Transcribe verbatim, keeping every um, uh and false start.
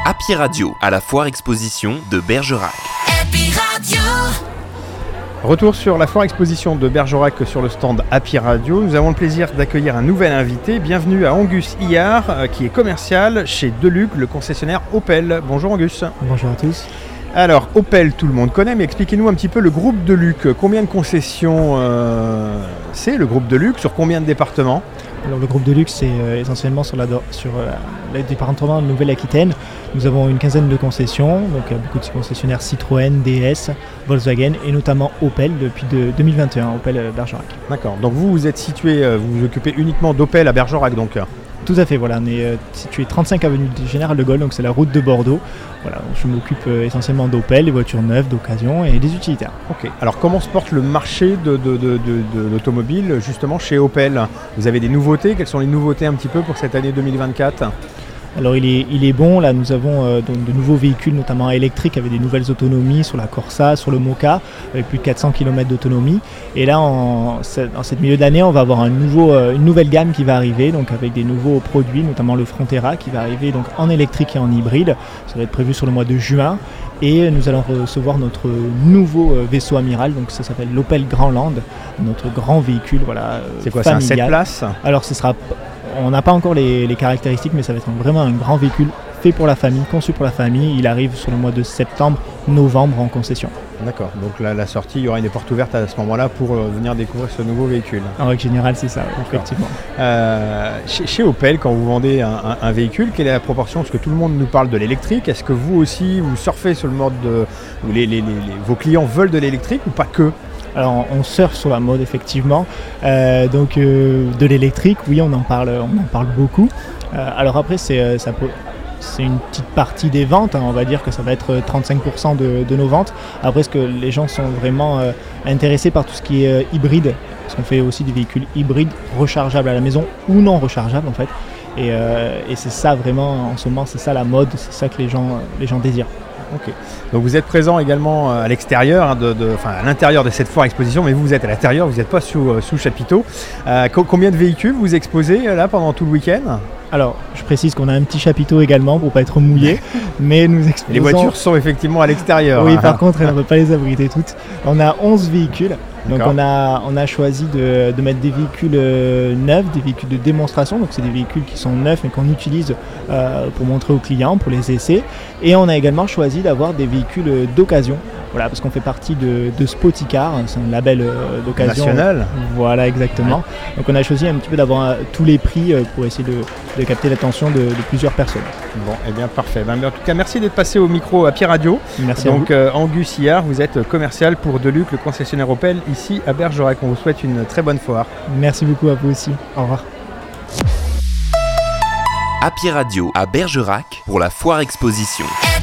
Happy Radio, à la foire exposition de Bergerac. Happy Radio. Retour sur la foire exposition de Bergerac sur le stand Happy Radio. Nous avons le plaisir d'accueillir un nouvel invité. Bienvenue à Angus Hillard, qui est commercial chez Deluc, le concessionnaire Opel. Bonjour Angus. Bonjour à tous. Alors Opel, tout le monde connaît, mais expliquez-nous un petit peu le groupe Deluc. Combien de concessions euh, c'est le groupe Deluc? Sur combien de départements? Alors, le groupe Deluc, c'est euh, essentiellement sur, la, sur euh, le département de Nouvelle-Aquitaine. Nous avons une quinzaine de concessions, donc euh, beaucoup de concessionnaires Citroën, D S, Volkswagen et notamment Opel depuis de, deux mille vingt et un, Opel euh, Bergerac. D'accord, donc vous, vous êtes situé, euh, vous vous occupez uniquement d'Opel à Bergerac donc. Tout à fait, voilà, on est euh, situé trente-cinq avenue du Général de Gaulle, donc c'est la route de Bordeaux. Voilà, je m'occupe euh, essentiellement d'Opel, les voitures neuves, d'occasion et des utilitaires. Ok, alors comment se porte le marché de, de, de, de, de l'automobile justement chez Opel? Vous avez des nouveautés? Quelles sont les nouveautés un petit peu pour cette année deux mille vingt-quatre? Alors il est, il est bon, là nous avons euh, donc de nouveaux véhicules notamment électriques avec des nouvelles autonomies sur la Corsa, sur le Moka, avec plus de quatre cents kilomètres d'autonomie. Et là en, en cette milieu d'année on va avoir un nouveau, euh, une nouvelle gamme qui va arriver, donc avec des nouveaux produits, notamment le Frontera qui va arriver donc en électrique et en hybride. Ça va être prévu sur le mois de juin. Et nous allons recevoir notre nouveau vaisseau amiral, donc ça s'appelle l'Opel Grandland, notre grand véhicule, voilà. C'est quoi, familial. C'est un sept places? Alors ce sera, on n'a pas encore les, les caractéristiques, mais ça va être un, vraiment un grand véhicule fait pour la famille, conçu pour la famille. Il arrive sur le mois de septembre, novembre en concession. D'accord, donc la, la sortie, il y aura une porte ouverte à ce moment-là pour euh, venir découvrir ce nouveau véhicule. En règle générale, c'est ça, effectivement. Euh, chez, chez Opel, quand vous vendez un, un, un véhicule, quelle est la proportion? Parce que tout le monde nous parle de l'électrique. Est-ce que vous aussi, vous surfez sur le mode de, où les, les, les, les, vos clients veulent de l'électrique ou pas que? Alors on surfe sur la mode effectivement, euh, donc euh, de l'électrique, oui on en parle, on en parle beaucoup. Euh, alors après c'est, ça peut, c'est une petite partie des ventes, hein, on va dire que ça va être trente-cinq pour cent de, de nos ventes. Après est-ce que les gens sont vraiment euh, intéressés par tout ce qui est euh, hybride, parce qu'on fait aussi des véhicules hybrides rechargeables à la maison ou non rechargeables en fait. Et, euh, et c'est ça vraiment en ce moment, c'est ça la mode, c'est ça que les gens, les gens désirent. Ok. Donc vous êtes présent également à l'extérieur, hein, de, de, enfin à l'intérieur de cette foire exposition, mais vous, vous êtes à l'intérieur, vous n'êtes pas sous, euh, sous chapiteau. Euh, co- combien de véhicules vous exposez là pendant tout le week-end? Alors, je précise qu'on a un petit chapiteau également pour ne pas être mouillé, mais nous exposons... Les voitures sont effectivement à l'extérieur. Oui, par contre, on ne peut pas les abriter toutes. On a onze véhicules. Donc on a, on a choisi de, de mettre des véhicules euh, neufs, des véhicules de démonstration, donc c'est des véhicules qui sont neufs mais qu'on utilise euh, pour montrer aux clients, pour les essais. Et on a également choisi d'avoir des véhicules d'occasion, voilà, parce qu'on fait partie de, de Spoticar, c'est un label euh, d'occasion. National. Voilà, exactement. Ouais. Donc on a choisi un petit peu d'avoir euh, tous les prix euh, pour essayer de, de capter l'attention de, de plusieurs personnes. Bon, et eh bien parfait. Ben, en tout cas, merci d'être passé au micro Happy Radio. Merci donc, à vous. Euh, Angus Hillard, vous êtes commercial pour Deluc, le concessionnaire Opel, ici à Bergerac. On vous souhaite une très bonne foire. Merci beaucoup à vous aussi. Au revoir. Happy Radio à Bergerac pour la foire exposition.